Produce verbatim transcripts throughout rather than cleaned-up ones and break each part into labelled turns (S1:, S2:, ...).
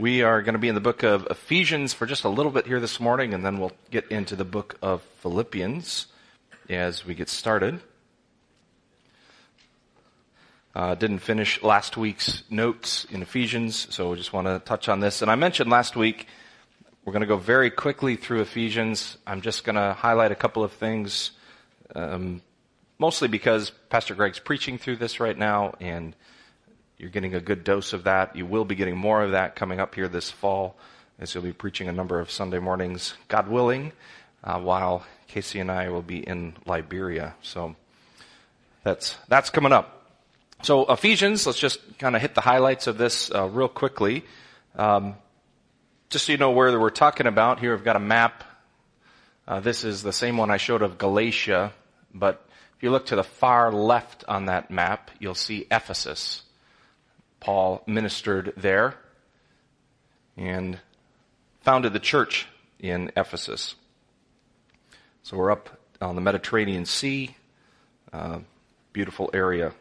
S1: We are going to be in the book of Ephesians for just a little bit here this morning, and then we'll get into the book of Philippians as we get started. Uh, didn't finish last week's notes in Ephesians, so we just want to touch on this. And I mentioned last week, we're going to go very quickly through Ephesians. I'm just going to highlight a couple of things, um, mostly because Pastor Greg's preaching through this right now, and you're getting a good dose of that. You will be getting more of that coming up here this fall, as he'll be preaching a number of Sunday mornings, God willing, uh, while Casey and I will be in Liberia. So that's that's coming up. So Ephesians, let's just kind of hit the highlights of this uh, real quickly. Um, just so you know where we're talking about, here I've got a map. Uh, this is the same one I showed of Galatia, but if you look to the far left on that map, you'll see Ephesus. Paul ministered there and founded the church in Ephesus. So we're up on the Mediterranean Sea, uh, beautiful area.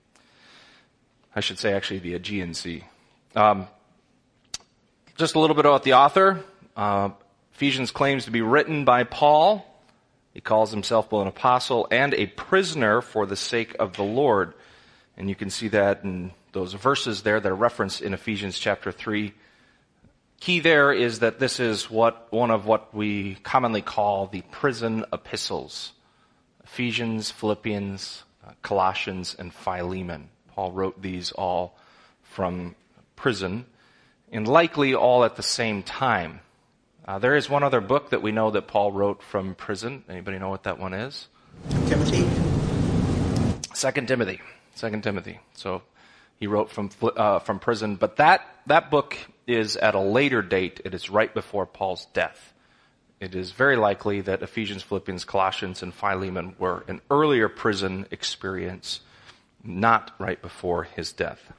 S1: I should say actually the Aegean Sea. Um, just a little bit about the author. Uh, Ephesians claims to be written by Paul. He calls himself both an apostle and a prisoner for the sake of the Lord. And you can see that in those verses there that are referenced in Ephesians chapter three. Key there is that this is what one of what we commonly call the prison epistles. Ephesians, Philippians, uh, Colossians, and Philemon. Paul wrote these all from prison, and likely all at the same time. Uh, there is one other book that we know that Paul wrote from prison. Anybody know what that one is?
S2: Timothy.
S1: Second Timothy. Second Timothy. So he wrote from uh, from prison, but that that book is at a later date. It is right before Paul's death. It is very likely that Ephesians, Philippians, Colossians, and Philemon were an earlier prison experience, not right before his death.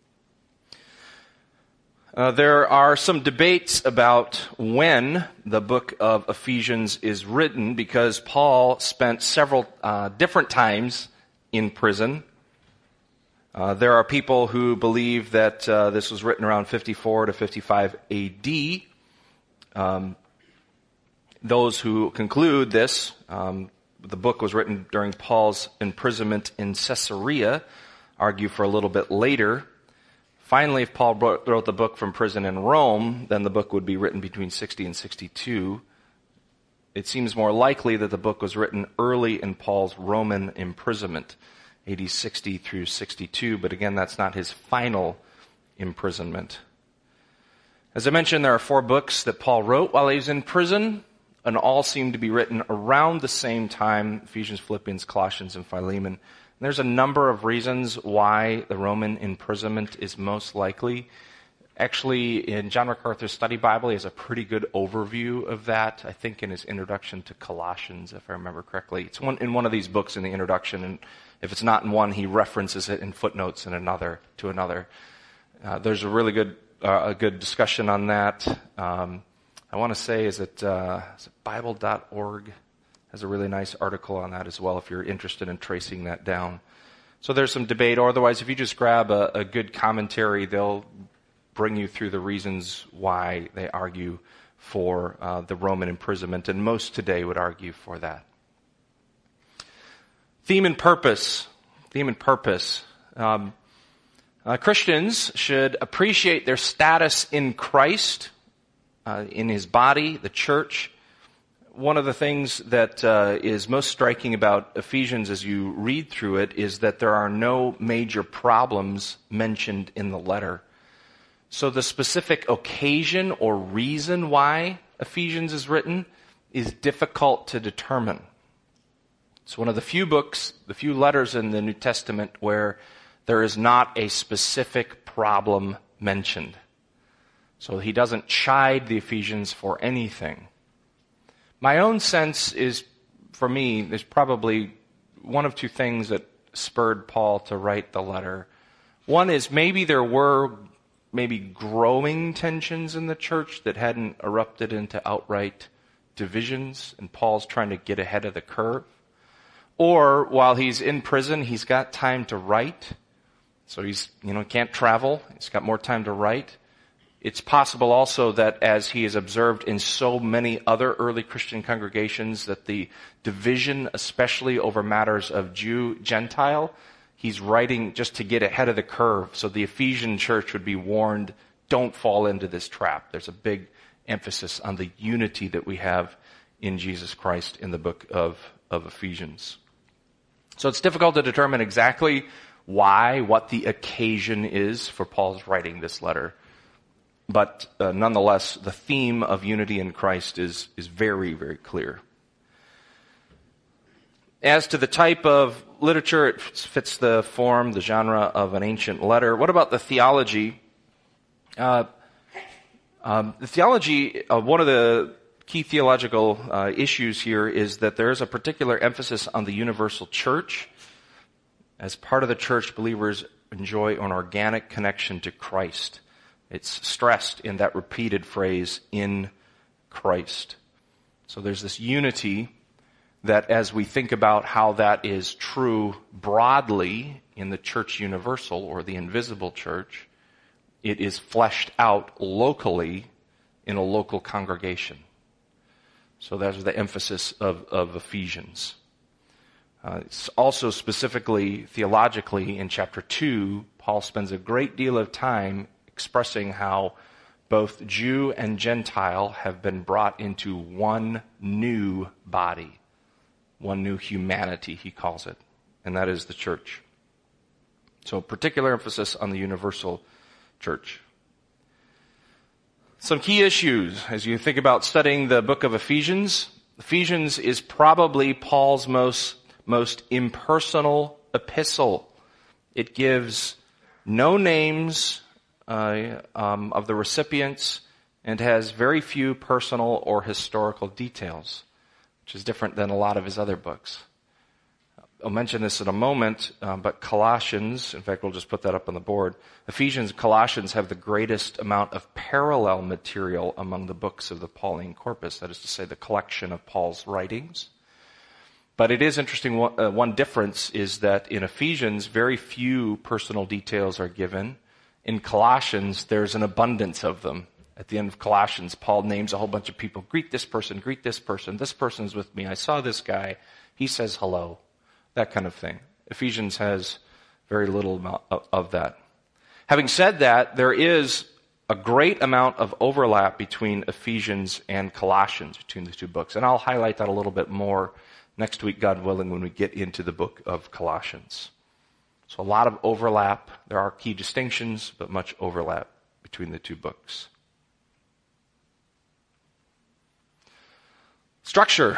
S1: Uh, there are some debates about when the book of Ephesians is written, because Paul spent several uh, different times in prison. Uh, there are people who believe that uh, this was written around fifty-four to fifty-five A D. Um, those who conclude this, um, the book was written during Paul's imprisonment in Caesarea, argue for a little bit later. Finally, if Paul wrote, wrote the book from prison in Rome, then the book would be written between sixty and sixty-two. It seems more likely that the book was written early in Paul's Roman imprisonment, A D sixty through sixty-two, but again, that's not his final imprisonment. As I mentioned, there are four books that Paul wrote while he was in prison, and all seem to be written around the same time, Ephesians, Philippians, Colossians, and Philemon. And there's a number of reasons why the Roman imprisonment is most likely. Actually, in John MacArthur's Study Bible, he has a pretty good overview of that, I think in his introduction to Colossians, if I remember correctly. It's one, in one of these books in the introduction, and if it's not in one, he references it in footnotes in another to another. Uh, there's a really good uh, a good discussion on that. Um, I want to say, is it, uh, is it Bible dot org? Has a really nice article on that as well, if you're interested in tracing that down. So there's some debate, or otherwise, if you just grab a, a good commentary, they'll bring you through the reasons why they argue for uh, the Roman imprisonment, and most today would argue for that. Theme and purpose. Theme and purpose. Um, uh, Christians should appreciate their status in Christ, uh, in His body, the church. One of the things that uh, is most striking about Ephesians as you read through it is that there are no major problems mentioned in the letter. So the specific occasion or reason why Ephesians is written is difficult to determine. It's one of the few books, the few letters in the New Testament where there is not a specific problem mentioned. So he doesn't chide the Ephesians for anything. My own sense is, for me, there's probably one of two things that spurred Paul to write the letter. One is maybe there were maybe growing tensions in the church that hadn't erupted into outright divisions, and Paul's trying to get ahead of the curve. Or while he's in prison, he's got time to write. So he's, you know, can't travel. He's got more time to write. It's possible also that as he is observed in so many other early Christian congregations, that the division, especially over matters of Jew, Gentile, he's writing just to get ahead of the curve. So the Ephesian church would be warned, don't fall into this trap. There's a big emphasis on the unity that we have in Jesus Christ in the book of, of Ephesians. So it's difficult to determine exactly why, what the occasion is for Paul's writing this letter. But uh, nonetheless, the theme of unity in Christ is, is very, very clear. As to the type of literature, it fits the form, the genre of an ancient letter. What about the theology? Uh, um, the theology, uh, one of the key theological uh, issues here is that there is a particular emphasis on the universal church. As part of the church, believers enjoy an organic connection to Christ. It's stressed in that repeated phrase, in Christ. So there's this unity that as we think about how that is true broadly in the church universal or the invisible church, it is fleshed out locally in a local congregation. So that's the emphasis of, of Ephesians. Uh, it's also specifically theologically in chapter two, Paul spends a great deal of time expressing how both Jew and Gentile have been brought into one new body, one new humanity, he calls it, and that is the church. So particular emphasis on the universal church. Some key issues as you think about studying the book of Ephesians. Ephesians is probably Paul's most, most impersonal epistle. It gives no names uh, um, of the recipients and has very few personal or historical details, which is different than a lot of his other books. I'll mention this in a moment, um, but Colossians, in fact, we'll just put that up on the board. Ephesians and Colossians have the greatest amount of parallel material among the books of the Pauline corpus, that is to say, the collection of Paul's writings. But it is interesting, one, uh, one difference is that in Ephesians, very few personal details are given. In Colossians, there's an abundance of them. At the end of Colossians, Paul names a whole bunch of people. Greet this person, greet this person, this person's with me, I saw this guy, he says hello. That kind of thing. Ephesians has very little amount of, of that. Having said that, there is a great amount of overlap between Ephesians and Colossians, between the two books. And I'll highlight that a little bit more next week, God willing, when we get into the book of Colossians. So a lot of overlap. There are key distinctions, but much overlap between the two books. Structure.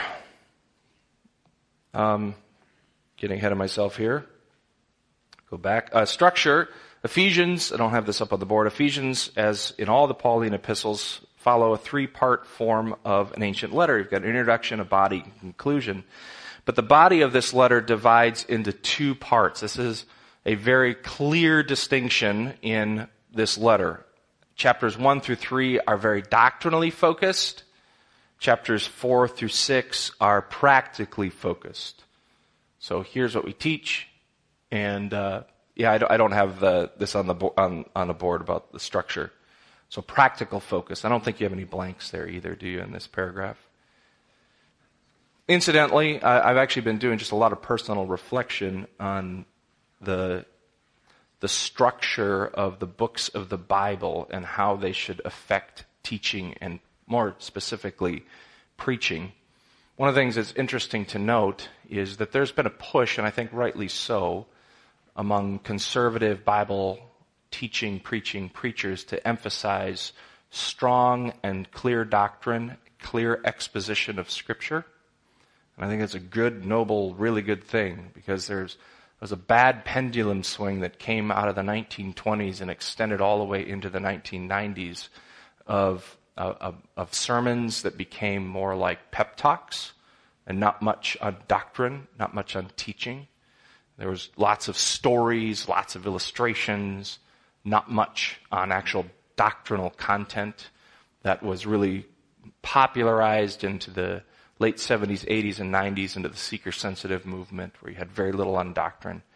S1: Um, getting ahead of myself here. Go back. Uh, structure. Ephesians, I don't have this up on the board. Ephesians, as in all the Pauline epistles, follow a three-part form of an ancient letter. You've got an introduction, a body, and conclusion. But the body of this letter divides into two parts. This is a very clear distinction in this letter. Chapters one through three are very doctrinally focused. Chapters four through six are practically focused. So here's what we teach. And uh, yeah, I don't have the, this on the bo- on, on the board about the structure. So practical focus. I don't think you have any blanks there either, do you, in this paragraph? Incidentally, I, I've actually been doing just a lot of personal reflection on the the structure of the books of the Bible and how they should affect teaching and more specifically preaching. One of the things that's interesting to note is that there's been a push, and I think rightly so, among conservative Bible teaching, preaching preachers to emphasize strong and clear doctrine, clear exposition of Scripture. And I think it's a good, noble, really good thing, because there's there was a bad pendulum swing that came out of the nineteen twenties and extended all the way into the nineteen nineties of, of, of sermons that became more like pep talks and not much on doctrine, not much on teaching. There was lots of stories, lots of illustrations, not much on actual doctrinal content that was really popularized into the late seventies, eighties, and nineties into the seeker-sensitive movement, where you had very little on doctrine.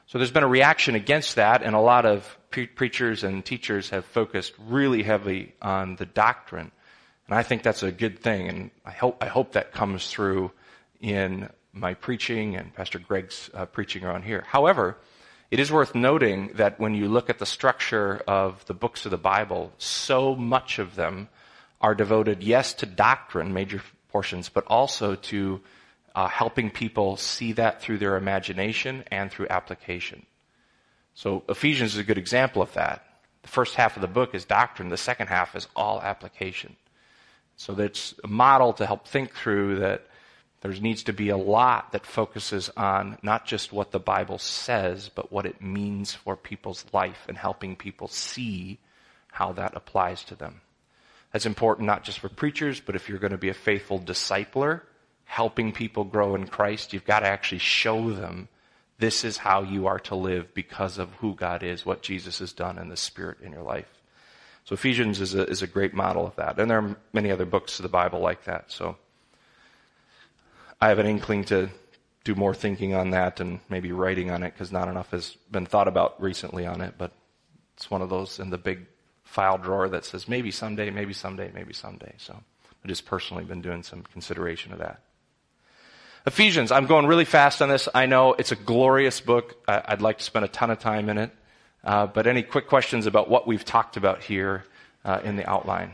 S1: So there's been a reaction against that, and a lot of pre- preachers and teachers have focused really heavily on the doctrine. And I think that's a good thing, and I hope I hope that comes through in my preaching and Pastor Greg's uh, preaching around here. However, it is worth noting that when you look at the structure of the books of the Bible, so much of them are devoted, yes, to doctrine, major portions, but also to uh, helping people see that through their imagination and through application. So Ephesians is a good example of that. The first half of the book is doctrine. The second half is all application. So that's a model to help think through that there needs to be a lot that focuses on not just what the Bible says, but what it means for people's life and helping people see how that applies to them. That's important not just for preachers, but if you're going to be a faithful discipler, helping people grow in Christ, you've got to actually show them this is how you are to live because of who God is, what Jesus has done, and the Spirit in your life. So Ephesians is a, is a great model of that. And there are many other books of the Bible like that. So I have an inkling to do more thinking on that and maybe writing on it because not enough has been thought about recently on it. But it's one of those in the big file drawer that says maybe someday, maybe someday, maybe someday. So I've just personally been doing some consideration of that. Ephesians, I'm going really fast on this. I know it's a glorious book. I'd like to spend a ton of time in it. Uh, but any quick questions about what we've talked about here uh, in the outline?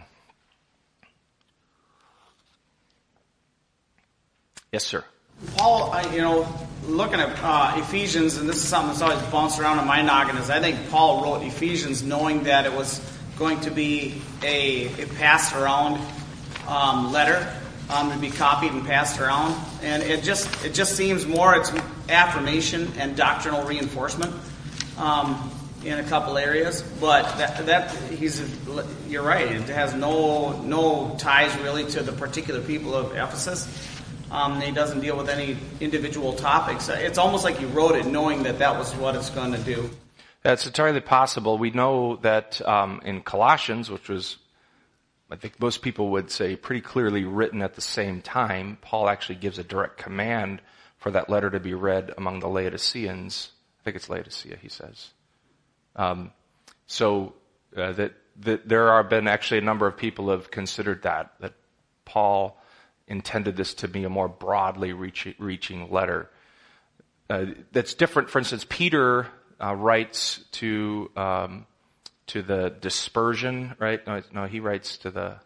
S1: Yes, sir.
S2: Paul, I, you know, looking at uh, Ephesians, and this is something that's always bounced around in my noggin, is I think Paul wrote Ephesians knowing that it was going to be a, a passed around um, letter, um, to be copied and passed around, and it just it just seems more it's affirmation and doctrinal reinforcement um, in a couple areas, but that, that he's you're right, it has no no ties really to the particular people of Ephesus. Um, he doesn't deal with any individual topics. It's almost like he wrote it knowing that that was what it's going to do.
S1: That's entirely possible. We know that um, in Colossians, which was, I think most people would say, pretty clearly written at the same time, Paul actually gives a direct command for that letter to be read among the Laodiceans. I think it's Laodicea, he says. Um, so uh, that, that there have been actually a number of people have considered that, that Paul intended this to be a more broadly reach, reaching letter. Uh, that's different. For instance, Peter uh, writes to um, to the dispersion, right? No, no, he writes to the.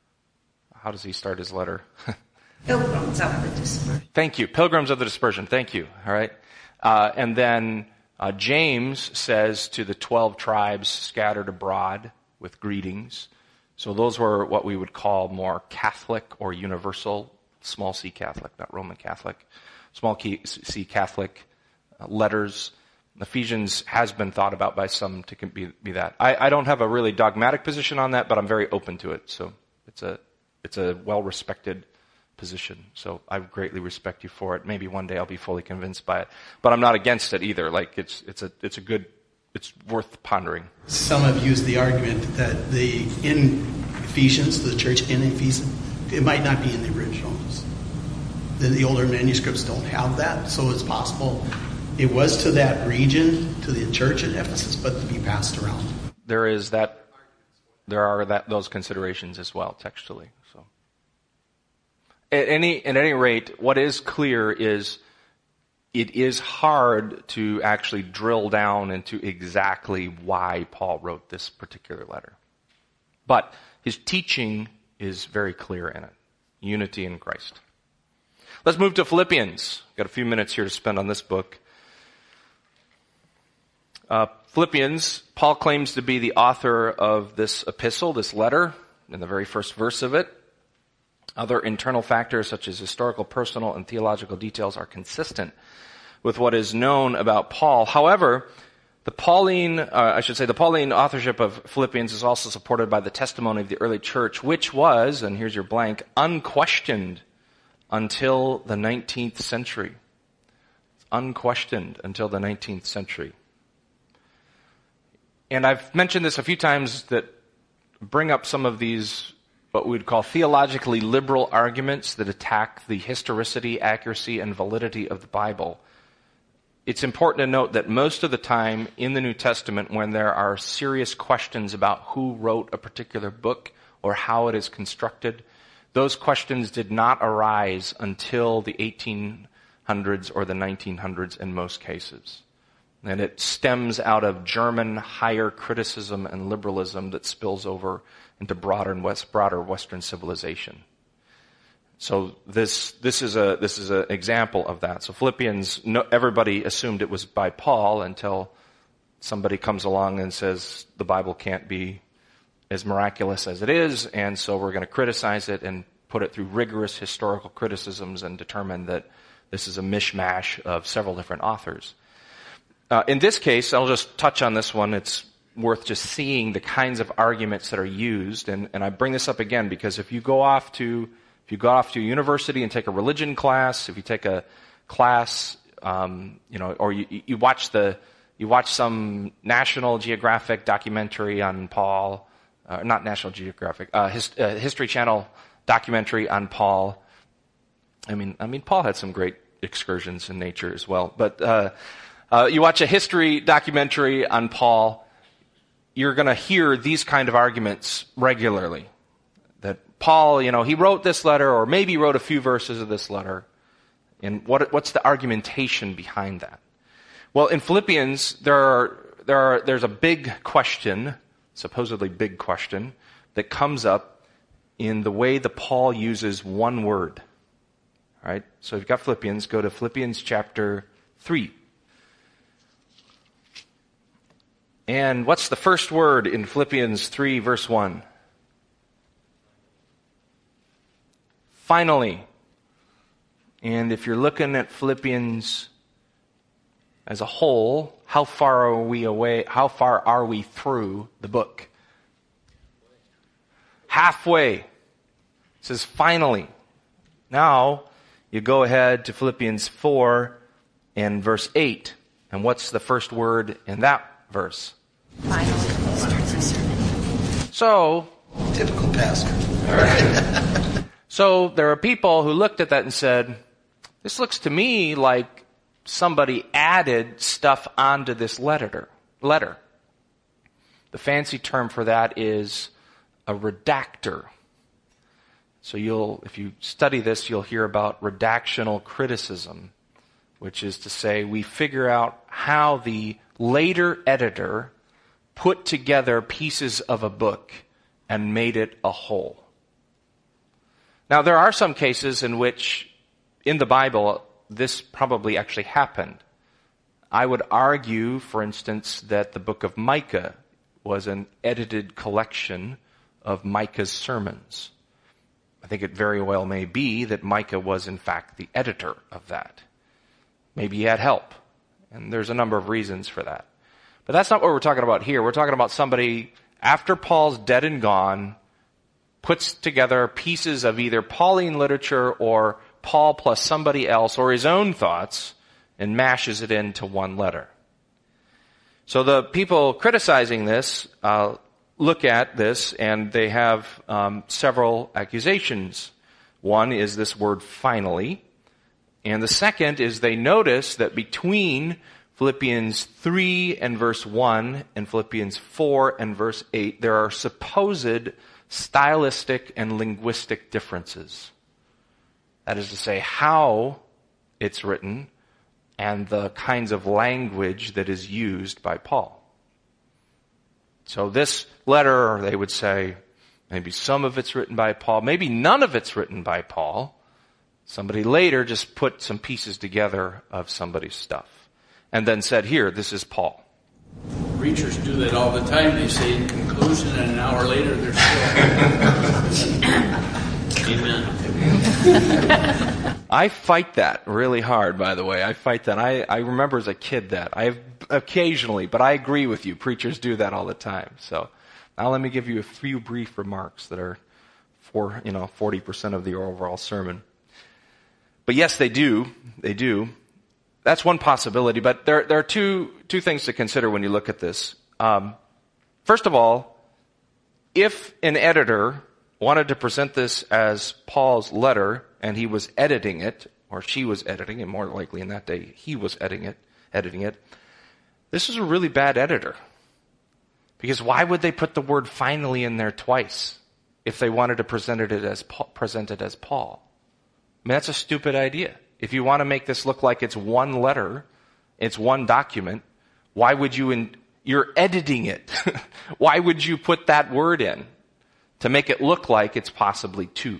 S1: How does he start his letter?
S3: Pilgrims of the dispersion.
S1: Thank you, pilgrims of the dispersion. Thank you. All right, uh, and then uh, James says to the twelve tribes scattered abroad with greetings. So those were what we would call more Catholic or universal, small c Catholic, not Roman Catholic, small c Catholic uh, letters. Ephesians has been thought about by some to be, be that. I, I don't have a really dogmatic position on that, but I'm very open to it. So it's a it's a well-respected position. So I greatly respect you for it. Maybe one day I'll be fully convinced by it, but I'm not against it either. Like it's it's a it's a good. It's worth pondering.
S4: Some have used the argument that the in Ephesians, the church in Ephesians, it might not be in the originals. The, the older manuscripts don't have that, so it's possible it was to that region, to the church at Ephesus, but to be passed around.
S1: There is that. There are that those considerations as well textually. So, at any at any rate, what is clear is. It is hard to actually drill down into exactly why Paul wrote this particular letter. But his teaching is very clear in it. Unity in Christ. Let's move to Philippians. Got a few minutes here to spend on this book. Uh, Philippians, Paul claims to be the author of this epistle, this letter, in the very first verse of it. Other internal factors such as historical, personal, and theological details are consistent with what is known about Paul. However, the Pauline, uh, I should say, the Pauline authorship of Philippians is also supported by the testimony of the early church, which was, and here's your blank, unquestioned until the nineteenth century. Unquestioned until the nineteenth century. And I've mentioned this a few times that bring up some of these what we would call theologically liberal arguments that attack the historicity, accuracy, and validity of the Bible. it's important to note that most of the time in the New Testament, when there are serious questions about who wrote a particular book or how it is constructed, those questions did not arise until the eighteen hundreds or the nineteen hundreds in most cases. And it stems out of German higher criticism and liberalism that spills over into broader and west, broader Western civilization. So this this is a this is an example of that. So Philippians, no, everybody assumed it was by Paul until somebody comes along and says the Bible can't be as miraculous as it is, and so we're going to criticize it and put it through rigorous historical criticisms and determine that this is a mishmash of several different authors. Uh, in this case, I'll just touch on this one. It's worth just seeing the kinds of arguments that are used, and, and I bring this up again because if you go off to if you go off to a university and take a religion class, if you take a class, um, you know, or you, you watch the you watch some National Geographic documentary on Paul. Uh, not National Geographic, uh, his, uh, History Channel documentary on Paul. I mean, I mean, Paul had some great excursions in nature as well. But uh, uh, you watch a history documentary on Paul, you're going to hear these kind of arguments regularly. That Paul, you know, he wrote this letter, or maybe wrote a few verses of this letter. And what what's the argumentation behind that? Well, in Philippians, there are there are there's a big question. Supposedly big question, that comes up in the way that Paul uses one word. All right? So if you've got Philippians, go to Philippians chapter three. And what's the first word in Philippians three, verse one? Finally. And if you're looking at Philippians as a whole, how far are we away, how far are we through the book? Halfway. It says finally. Now, you go ahead to Philippians four and verse eight. And what's the first word in that verse?
S3: Finally.
S1: So,
S4: Typical pastor.
S1: so there are people who looked at that and said, this looks to me like somebody added stuff onto this letter. Letter. The fancy term for that is a redactor. So you'll, if you study this, you'll hear about redactional criticism, which is to say we figure out how the later editor put together pieces of a book and made it a whole. Now, there are some cases in which, in the Bible, this probably actually happened. I would argue, for instance, that the book of Micah was an edited collection of Micah's sermons. I think it very well may be that Micah was, in fact, the editor of that. Maybe he had help, and there's a number of reasons for that. But that's not what we're talking about here. We're talking about somebody, after Paul's dead and gone, puts together pieces of either Pauline literature or Paul plus somebody else or his own thoughts and mashes it into one letter. So the people criticizing this uh, look at this and they have um, several accusations. One is this word finally. And the second is they notice that between Philippians three and verse one and Philippians four and verse eight, there are supposed stylistic and linguistic differences. That is to say, how it's written and the kinds of language that is used by Paul. So this letter, they would say, maybe some of it's written by Paul, maybe none of it's written by Paul. Somebody later just put some pieces together of somebody's stuff and then said, here, this is Paul.
S5: Preachers do that all the time. They say in conclusion, and an hour later they're still. Amen.
S1: I fight that really hard, by the way. I fight that. I, I remember as a kid that. I occasionally, but I agree with you. Preachers do that all the time. So now let me give you a few brief remarks that are for, you know, forty percent of the overall sermon. But yes, they do. They do. That's one possibility, but there, there are two, two things to consider when you look at this. Um, first of all, if an editor wanted to present this as Paul's letter and he was editing it, or she was editing it, more likely in that day he was editing it, editing it. This is a really bad editor. Because why would they put the word finally in there twice if they wanted to present it as Paul, present it as Paul? I mean, that's a stupid idea. If you want to make this look like it's one letter, it's one document, why would you, in, you're editing it. Why would you put that word in to make it look like it's possibly two?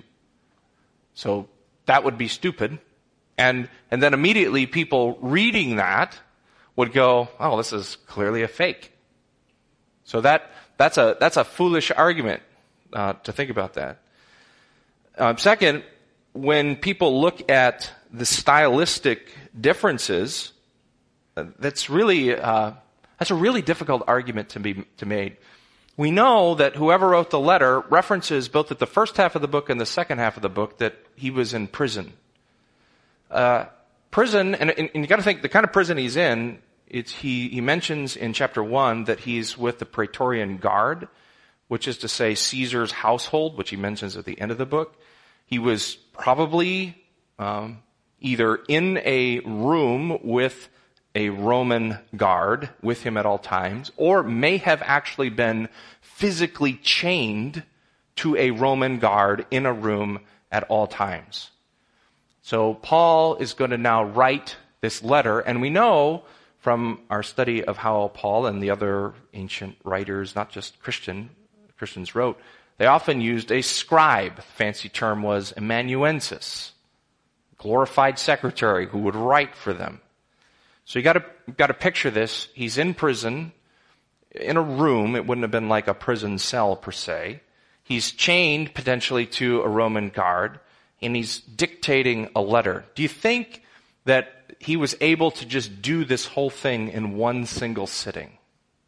S1: So that would be stupid. And, and then immediately people reading that would go, oh, this is clearly a fake. So that, that's a, that's a foolish argument, uh, to think about that. Uh, second, when people look at the stylistic differences, uh, that's really, uh, that's a really difficult argument to be, to make. We know that whoever wrote the letter references both at the first half of the book and the second half of the book that he was in prison. Uh, prison, and, and you got to think the kind of prison he's in. It's he. He mentions in chapter one that he's with the Praetorian Guard, which is to say Caesar's household, which he mentions at the end of the book. He was probably um, either in a room with a Roman guard with him at all times, or may have actually been physically chained to a Roman guard in a room at all times. So Paul is going to now write this letter, and we know from our study of how Paul and the other ancient writers, not just Christian, Christians wrote, they often used a scribe. The fancy term was amanuensis, glorified secretary who would write for them. So you got to got to picture this. He's in prison, in a room. It wouldn't have been like a prison cell per se. He's chained potentially to a Roman guard, and he's dictating a letter. Do you think that he was able to just do this whole thing in one single sitting?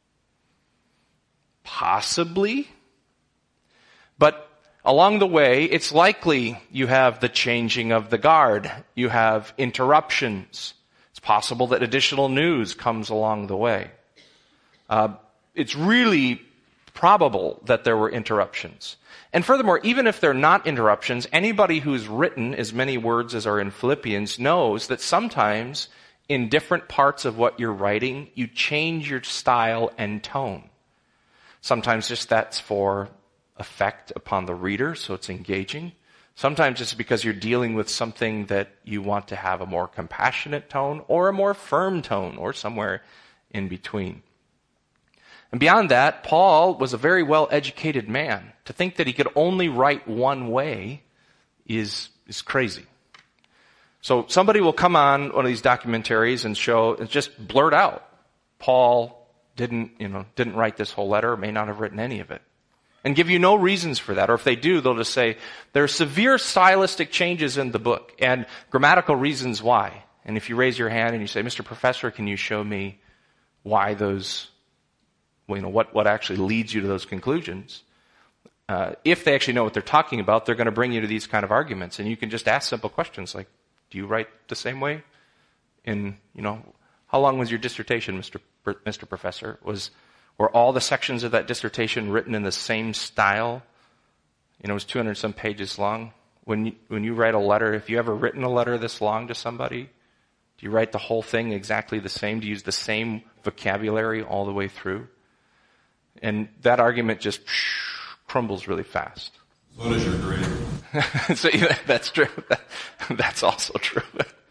S1: Possibly. But along the way, it's likely you have the changing of the guard. You have interruptions. It's possible that additional news comes along the way. Uh, it's really probable that there were interruptions. And furthermore, even if they're not interruptions, anybody who's written as many words as are in Philippians knows that sometimes in different parts of what you're writing, you change your style and tone. Sometimes just that's for effect upon the reader, so it's engaging. Sometimes it's because you're dealing with something that you want to have a more compassionate tone or a more firm tone or somewhere in between. And beyond that, Paul was a very well-educated man. To think that he could only write one way is, is crazy. So somebody will come on one of these documentaries and show, and just blurt out, Paul didn't, you know, didn't write this whole letter, may not have written any of it. And give you no reasons for that. Or if they do, they'll just say, there are severe stylistic changes in the book and grammatical reasons why. And if you raise your hand and you say, Mister Professor, can you show me why those, well, you know, what, what actually leads you to those conclusions? Uh, if they actually know what they're talking about, they're going to bring you to these kind of arguments. And you can just ask simple questions like, do you write the same way? In, you know, how long was your dissertation, Mister P- Mister Professor? Was Were all the sections of that dissertation written in the same style? You know, it was two hundred some pages long. When you, when you write a letter, if you ever written a letter this long to somebody, do you write the whole thing exactly the same? Do you use the same vocabulary all the way through? And that argument just crumbles really fast.
S6: What is your grade?
S1: So yeah, that's true. That's also true.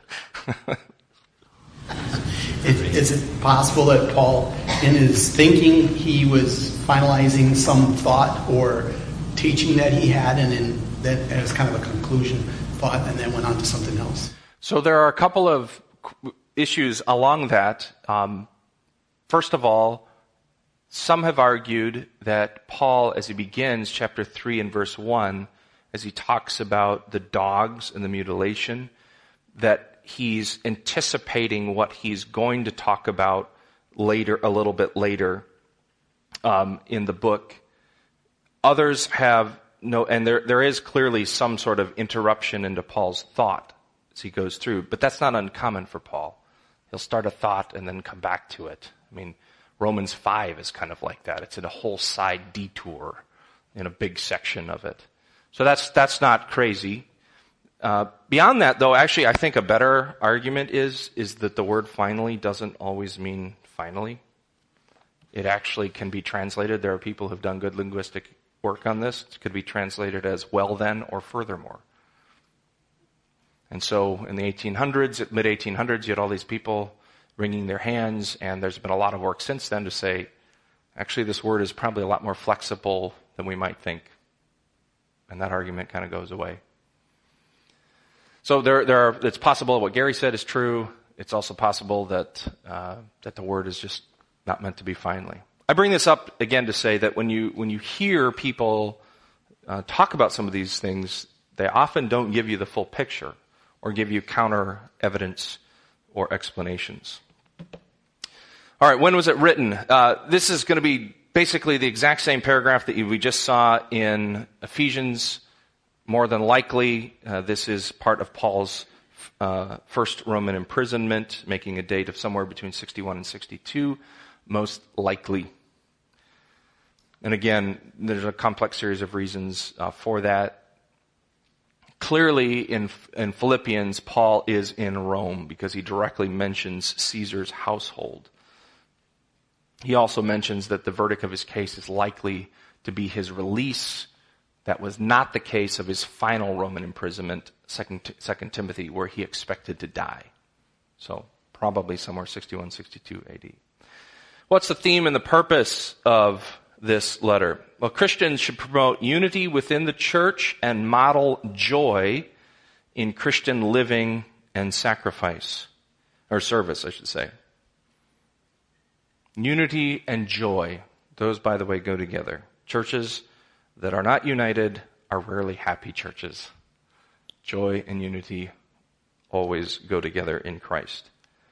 S4: Is it possible that Paul, in his thinking, he was finalizing some thought or teaching that he had, and in that as kind of a conclusion thought, and then went on to something else?
S1: So there are a couple of issues along that. Um, first of all, some have argued that Paul, as he begins chapter three and verse one, as he talks about the dogs and the mutilation, that he's anticipating what he's going to talk about later, a little bit later um, in the book. Others have no, and there there is clearly some sort of interruption into Paul's thought as he goes through, but that's not uncommon for Paul. He'll start a thought and then come back to it. I mean, Romans five is kind of like that. It's in a whole side detour in a big section of it. So that's that's not crazy. Uh, beyond that, though, actually, I think a better argument is, is that the word finally doesn't always mean finally. It actually can be translated. There are people who've done good linguistic work on this. It could be translated as well then or furthermore. And so in the eighteen hundreds, mid eighteen hundreds, you had all these people wringing their hands, and there's been a lot of work since then to say, actually, this word is probably a lot more flexible than we might think. And that argument kind of goes away. So there, there are, it's possible what Gary said is true. It's also possible that uh, that the word is just not meant to be finally. I bring this up again to say that when you when you hear people uh, talk about some of these things, they often don't give you the full picture or give you counter evidence or explanations. All right, when was it written? Uh, this is going to be basically the exact same paragraph that we just saw in Ephesians. More than likely, uh, this is part of Paul's uh, first Roman imprisonment, making a date of somewhere between sixty-one and sixty-two, most likely. And again, there's a complex series of reasons uh, for that. Clearly, in, in Philippians, Paul is in Rome because he directly mentions Caesar's household. He also mentions that the verdict of his case is likely to be his release. That was not the case of his final Roman imprisonment, Second, Second Timothy, where he expected to die. So probably somewhere sixty-one, sixty-two A D. What's the theme and the purpose of this letter? Well, Christians should promote unity within the church and model joy in Christian living and sacrifice, or service, I should say. Unity and joy, those, by the way, go together. Churches that are not united are rarely happy churches. Joy and unity always go together in Christ.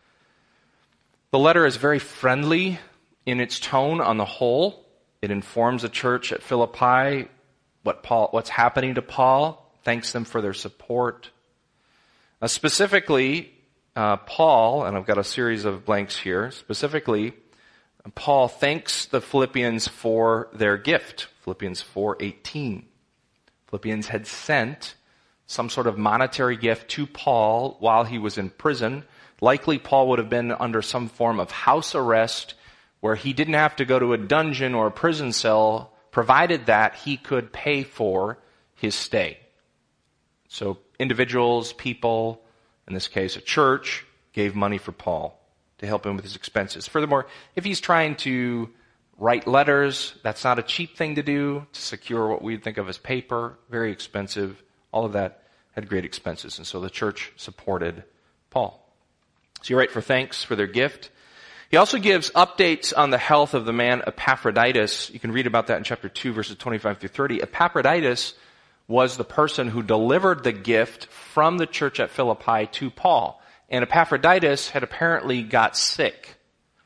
S1: The letter is very friendly in its tone on the whole. It informs the church at Philippi what Paul, what's happening to Paul, thanks them for their support. Uh, specifically, uh, Paul, and I've got a series of blanks here, specifically, Paul thanks the Philippians for their gift. Philippians four eighteen. Philippians had sent some sort of monetary gift to Paul while he was in prison. Likely Paul would have been under some form of house arrest where he didn't have to go to a dungeon or a prison cell, provided that he could pay for his stay. So individuals, people, in this case a church, gave money for Paul to help him with his expenses. Furthermore, if he's trying to write letters, that's not a cheap thing to do, to secure what we'd think of as paper, very expensive. All of that had great expenses, and so the church supported Paul. So you write for thanks for their gift. He also gives updates on the health of the man Epaphroditus. You can read about that in chapter two, verses twenty-five through thirty. Epaphroditus was the person who delivered the gift from the church at Philippi to Paul. And Epaphroditus had apparently got sick.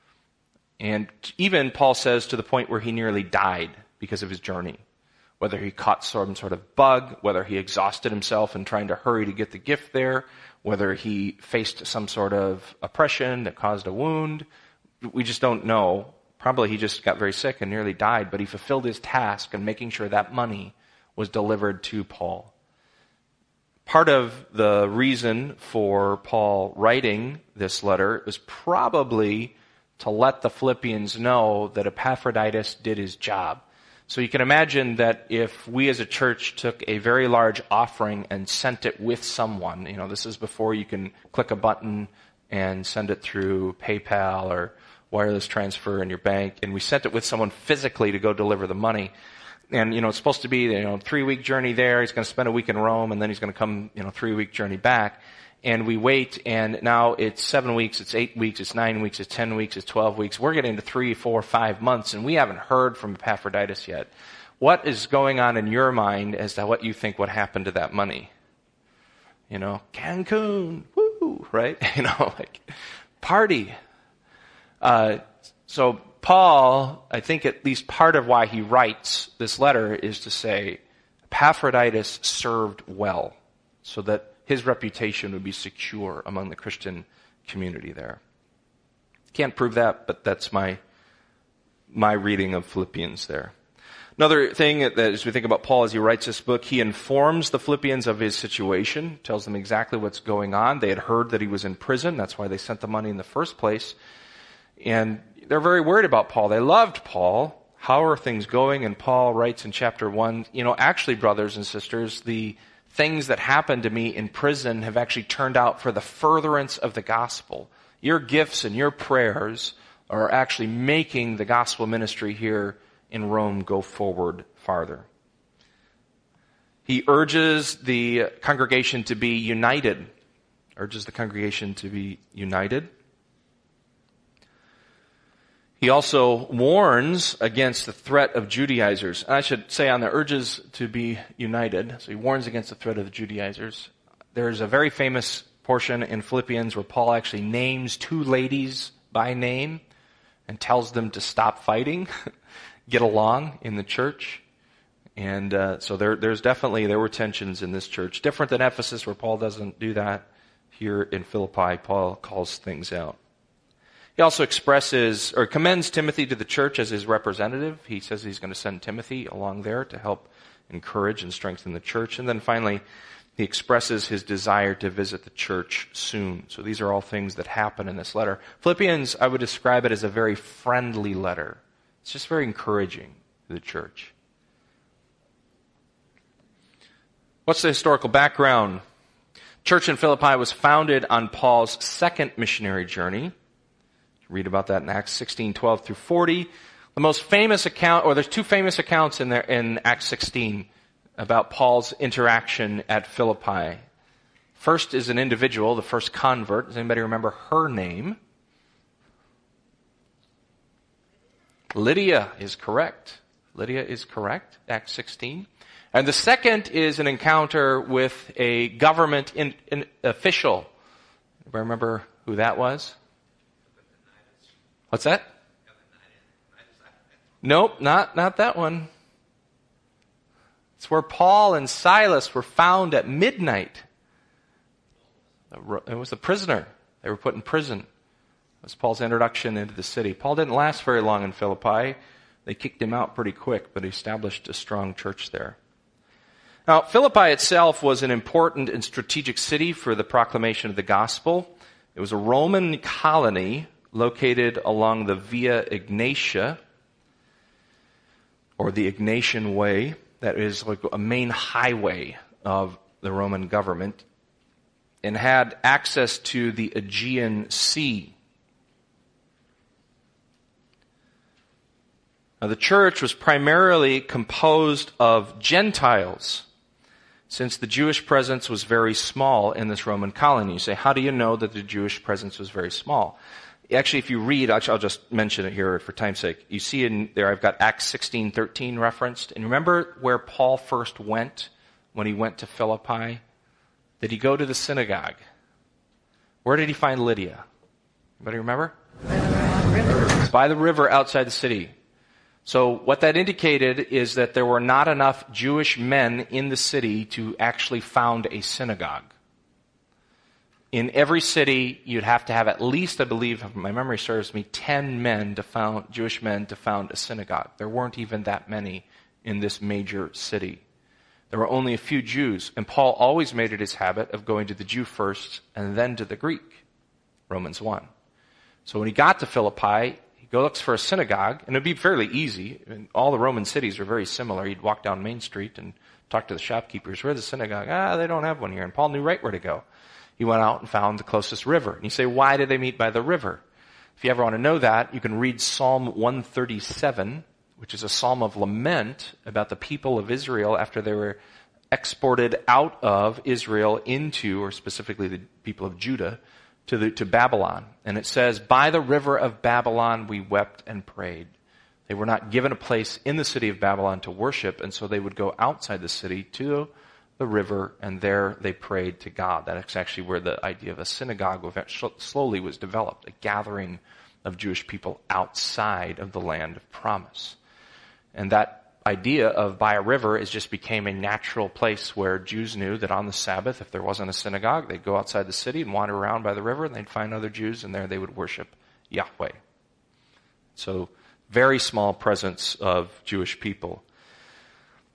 S1: And even, Paul says, to the point where he nearly died because of his journey. Whether he caught some sort of bug, whether he exhausted himself in trying to hurry to get the gift there, whether he faced some sort of oppression that caused a wound. We just don't know. Probably he just got very sick and nearly died, but he fulfilled his task in making sure that money was delivered to Paul. Part of the reason for Paul writing this letter was probably to let the Philippians know that Epaphroditus did his job. So you can imagine that if we as a church took a very large offering and sent it with someone, you know, this is before you can click a button and send it through PayPal or wireless transfer in your bank, and we sent it with someone physically to go deliver the money. And, you know, it's supposed to be, you know, three-week journey there. He's going to spend a week in Rome, and then he's going to come, you know, three-week journey back. And we wait, and now it's seven weeks, it's eight weeks, it's nine weeks, it's ten weeks, it's twelve weeks. We're getting to three, four, five months, and we haven't heard from Epaphroditus yet. What is going on in your mind as to what you think would happen to that money? You know, Cancun, woo, right? You know, like, party. Uh, so Paul, I think at least part of why he writes this letter is to say Epaphroditus served well so that his reputation would be secure among the Christian community there. Can't prove that, but that's my my reading of Philippians there. Another thing that, as we think about Paul as he writes this book, he informs the Philippians of his situation, tells them exactly what's going on. They had heard that he was in prison. That's why they sent the money in the first place. And they're very worried about Paul. They loved Paul. How are things going? And Paul writes in chapter one, you know, actually, brothers and sisters, the things that happened to me in prison have actually turned out for the furtherance of the gospel. Your gifts and your prayers are actually making the gospel ministry here in Rome go forward farther. He urges the congregation to be united. Urges the congregation to be united. He also warns against the threat of Judaizers. I should say on the urges to be united. So he warns against the threat of the Judaizers. There's a very famous portion in Philippians where Paul actually names two ladies by name and tells them to stop fighting, get along in the church. And uh, so there, there's definitely, there were tensions in this church. Different than Ephesus where Paul doesn't do that. Here in Philippi, Paul calls things out. He also expresses or commends Timothy to the church as his representative. He says he's going to send Timothy along there to help encourage and strengthen the church. And then finally, he expresses his desire to visit the church soon. So these are all things that happen in this letter. Philippians, I would describe it as a very friendly letter. It's just very encouraging to the church. What's the historical background? Church in Philippi was founded on Paul's second missionary journey. Read about that in Acts sixteen, twelve through forty. The most famous account, or there's two famous accounts in there in Acts sixteen about Paul's interaction at Philippi. First is an individual, the first convert. Does anybody remember her name? Lydia is correct. Lydia is correct, Acts sixteen. And the second is an encounter with a government in, in, official. Anybody remember who that was? What's that? Nope, not, not that one. It's where Paul and Silas were found at midnight. It was a prisoner. They were put in prison. It was Paul's introduction into the city. Paul didn't last very long in Philippi. They kicked him out pretty quick, but he established a strong church there. Now, Philippi itself was an important and strategic city for the proclamation of the gospel. It was a Roman colony located along the Via Egnatia, or the Egnatian Way. That is like a main highway of the Roman government, and had access to the Aegean Sea. Now, the church was primarily composed of Gentiles, since the Jewish presence was very small in this Roman colony. You say, how do you know that the Jewish presence was very small? Actually, if you read, actually, I'll just mention it here for time's sake. You see in there, I've got Acts sixteen thirteen referenced. And remember where Paul first went when he went to Philippi? Did he go to the synagogue? Where did he find Lydia? Anybody remember?
S3: By the river.
S1: It's by the river outside the city. So what that indicated is that there were not enough Jewish men in the city to actually found a synagogue. In every city, you'd have to have at least, I believe, if my memory serves me, ten men to found, Jewish men to found a synagogue. There weren't even that many in this major city. There were only a few Jews, and Paul always made it his habit of going to the Jew first and then to the Greek, Romans one. So when he got to Philippi, he go looks for a synagogue, and it would be fairly easy. I mean, all the Roman cities are very similar. He'd walk down Main Street and talk to the shopkeepers. Where's the synagogue? Ah, they don't have one here. And Paul knew right where to go. He went out and found the closest river. And you say, why did they meet by the river? If you ever want to know that, you can read Psalm one thirty-seven, which is a psalm of lament about the people of Israel after they were exported out of Israel into, or specifically the people of Judah, to, the, to Babylon. And it says, by the river of Babylon we wept and prayed. They were not given a place in the city of Babylon to worship, and so they would go outside the city to the river, and there they prayed to God. That's actually where the idea of a synagogue slowly was developed, a gathering of Jewish people outside of the land of promise. And that idea of by a river is just became a natural place where Jews knew that on the Sabbath, if there wasn't a synagogue, they'd go outside the city and wander around by the river, and they'd find other Jews, and there they would worship Yahweh. So, very small presence of Jewish people.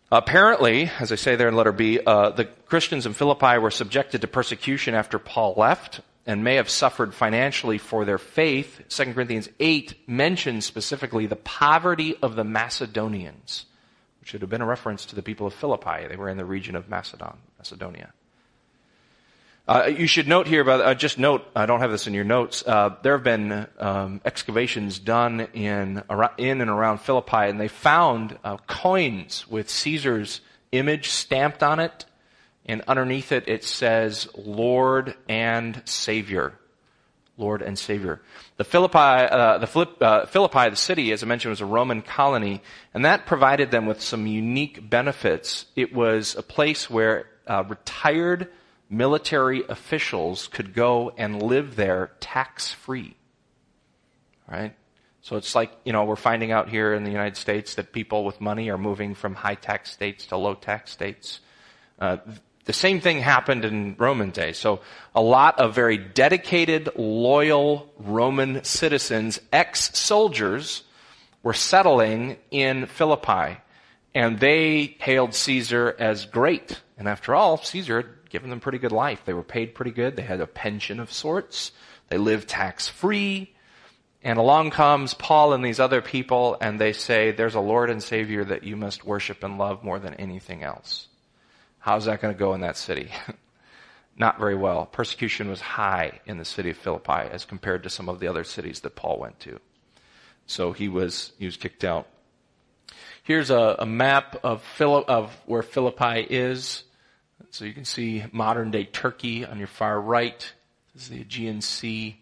S1: Apparently, as I say there in letter B, uh, the Christians in Philippi were subjected to persecution after Paul left and may have suffered financially for their faith. Second Corinthians eight mentions specifically the poverty of the Macedonians, which should have been a reference to the people of Philippi. They were in the region of Macedon, Macedonia. Uh, you should note here, about, uh, just note, I don't have this in your notes, uh, there have been um, excavations done in, in and around Philippi, and they found uh, coins with Caesar's image stamped on it, and underneath it, it says, Lord and Savior. Lord and Savior. The Philippi, uh, the Philipp, uh, Philippi, the city, as I mentioned, was a Roman colony, and that provided them with some unique benefits. It was a place where uh, retired military officials could go and live there tax-free. Right? So it's like, you know, we're finding out here in the United States that people with money are moving from high-tax states to low-tax states. Uh, the same thing happened in Roman days. So a lot of very dedicated, loyal Roman citizens, ex-soldiers, were settling in Philippi. And they hailed Caesar as great. And after all, Caesar had given them pretty good life. They were paid pretty good. They had a pension of sorts. They lived tax-free. And along comes Paul and these other people, and they say, there's a Lord and Savior that you must worship and love more than anything else. How's that going to go in that city? Not very well. Persecution was high in the city of Philippi as compared to some of the other cities that Paul went to. So he was he was kicked out. Here's a, a map of, Phili- of where Philippi is. So you can see modern-day Turkey on your far right. This is the Aegean Sea.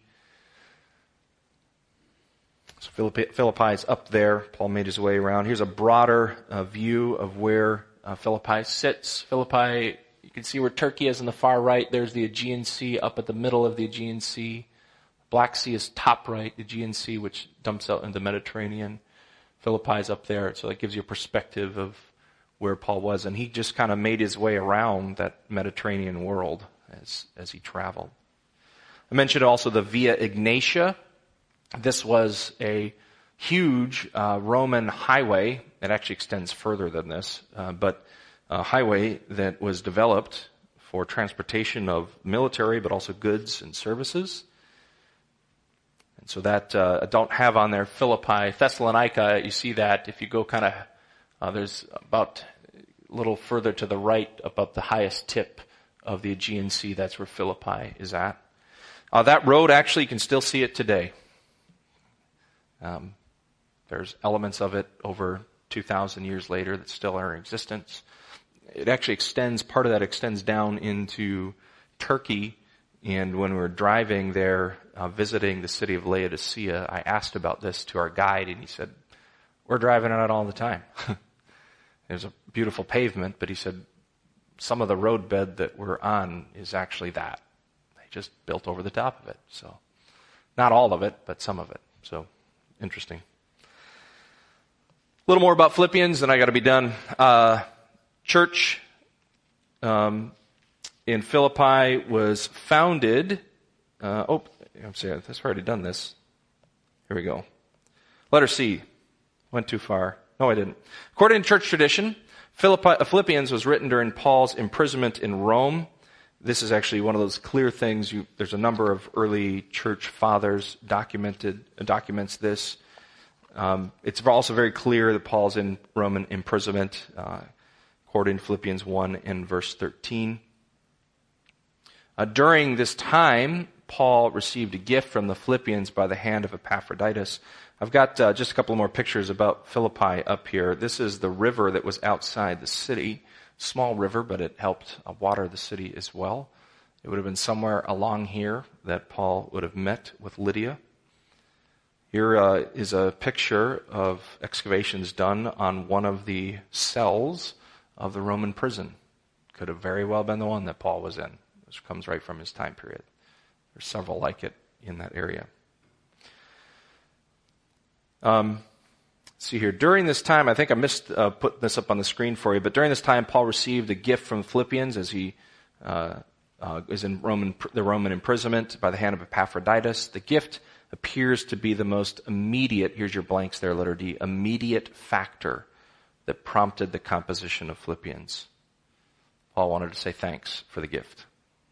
S1: So Philippi, Philippi is up there. Paul made his way around. Here's a broader uh, view of where uh, Philippi sits. Philippi, you can see where Turkey is on the far right. There's the Aegean Sea up at the middle of the Aegean Sea. Black Sea is top right, the Aegean Sea, which dumps out into the Mediterranean. Philippi is up there, so that gives you a perspective of where Paul was. And he just kind of made his way around that Mediterranean world as, as he traveled. I mentioned also the Via Egnatia. This was a huge uh, Roman highway. It actually extends further than this, uh, but a highway that was developed for transportation of military, but also goods and services. And so that, uh, I don't have on there Philippi. Thessalonica, you see that if you go kind of, uh, there's about a little further to the right, about the highest tip of the Aegean Sea. That's where Philippi is at. Uh, that road, actually, you can still see it today. Um, there's elements of it over two thousand years later that still are in existence. It actually extends, part of that extends down into Turkey. And when we were driving there, uh, visiting the city of Laodicea, I asked about this to our guide, and he said, we're driving on it all the time. There's a beautiful pavement, but he said, some of the roadbed that we're on is actually that. They just built over the top of it. So, not all of it, but some of it. So, interesting. A little more about Philippians, then I got to be done. Uh, church um, in Philippi was founded. Uh, oh, I'm sorry, I've already done this. Here we go. Letter C. Went too far. No, I didn't. According to church tradition, Philippi, Philippians was written during Paul's imprisonment in Rome. This is actually one of those clear things. You, there's a number of early church fathers documented documents this. Um, it's also very clear that Paul's in Roman imprisonment, uh, according to Philippians one and verse thirteen. Uh, during this time, Paul received a gift from the Philippians by the hand of Epaphroditus. I've got uh, just a couple more pictures about Philippi up here. This is the river that was outside the city. Small river, but it helped uh, water the city as well. It would have been somewhere along here that Paul would have met with Lydia. Here uh, is a picture of excavations done on one of the cells of the Roman prison. Could have very well been the one that Paul was in, which comes right from his time period. There's several like it in that area. Um, see here, during this time, I think I missed uh, putting this up on the screen for you, but during this time, Paul received a gift from Philippians as he uh, uh, is in Roman, the Roman imprisonment by the hand of Epaphroditus. The gift appears to be the most immediate, here's your blanks there, letter D, immediate factor that prompted the composition of Philippians. Paul wanted to say thanks for the gift.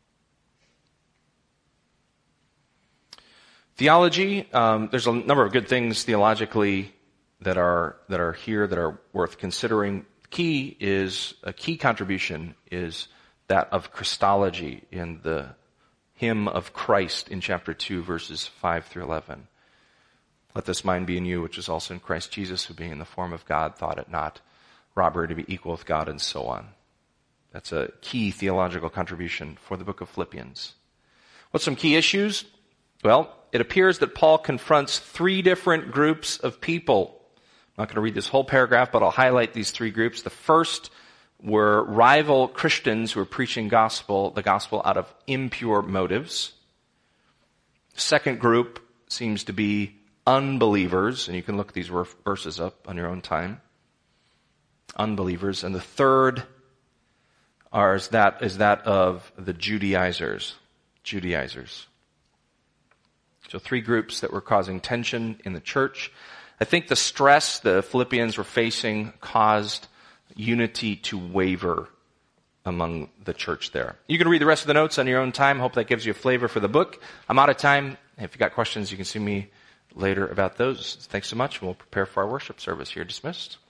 S1: Theology, um, there's a number of good things theologically that are that are here that are worth considering. Key is a key contribution is that of Christology in the hymn of Christ in chapter two, verses five through eleven. Let this mind be in you, which is also in Christ Jesus, who being in the form of God thought it not robbery to be equal with God, and so on. That's a key theological contribution for the book of Philippians. What's some key issues? Well, it appears that Paul confronts three different groups of people. I'm not going to read this whole paragraph, but I'll highlight these three groups. The first were rival Christians who were preaching gospel, the gospel out of impure motives. The second group seems to be unbelievers, and you can look these verses up on your own time. Unbelievers. And the third are, is that, is that of the Judaizers. Judaizers. So three groups that were causing tension in the church. I think the stress the Philippians were facing caused unity to waver among the church there. You can read the rest of the notes on your own time. Hope that gives you a flavor for the book. I'm out of time. If you got questions, you can see me later about those. Thanks so much. We'll prepare for our worship service. You're dismissed.